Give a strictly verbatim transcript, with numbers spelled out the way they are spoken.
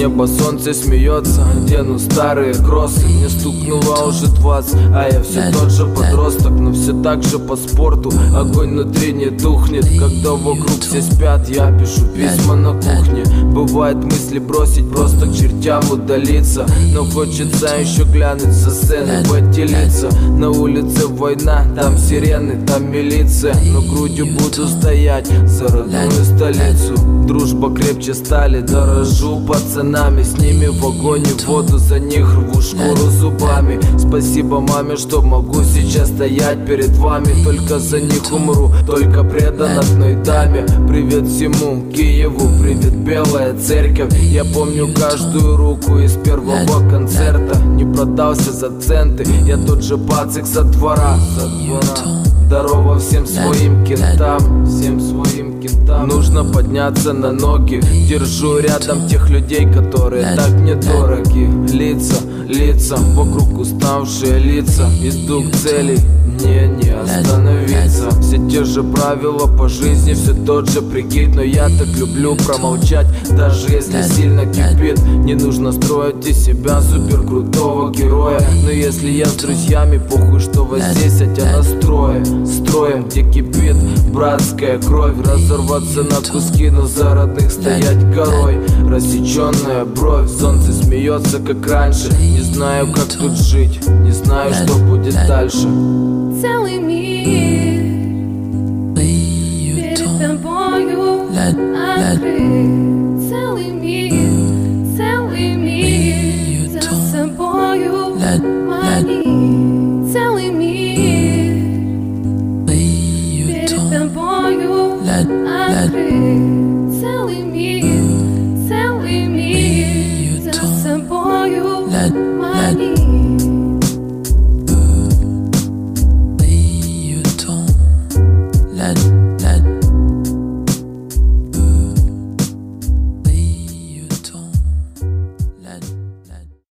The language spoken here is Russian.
небо солнце смеется, одену старые кроссы. Мне стукнуло уже двадцать, а я все тот же подросток. Но все так же по спорту, огонь внутри не тухнет. Когда вокруг все спят, я пишу письма на кухне. Бывает мысли бросить, просто к чертям удалиться. Но хочется еще глянуть со сцены, поделиться. На улице война, там сирены, там милиция. Но грудью буду стоять за родную столицу. Дружба крепче стали, дорожу пацанами. С ними в огонь и в воду, за них рву шкуру зубами. Спасибо маме, что могу сейчас стоять перед вами. Только за них умру, только предан одной даме. Привет всему Киеву, привет белая церковь. Я помню каждую руку из первого концерта. Не продался за центы, я тот же пацик со двора, со двора. Здорово всем своим кентам, всем своим кентам. Нужно подняться на ноги. Держу рядом тех людей, которые так недороги. Лица, лица, вокруг уставшие лица. Иду к цели, мне не остановиться. Все те же правила по жизни, все тот же прикид. Но я так люблю промолчать, даже если сильно кипит. Не нужно строить из себя супер крутого героя. Но если я с друзьями, похуй, что вас здесь, хотя настрое. Строим, где кипит братская кровь. Разорваться на куски, но за родных стоять горой. Рассеченная бровь, солнце смеется, как раньше. Не знаю, как тут жить, не знаю, что будет дальше. Целый мир перед тобою открыт. Целый мир, целый мир за собою манит. Целый мир перед тобою открыт. Целый мир.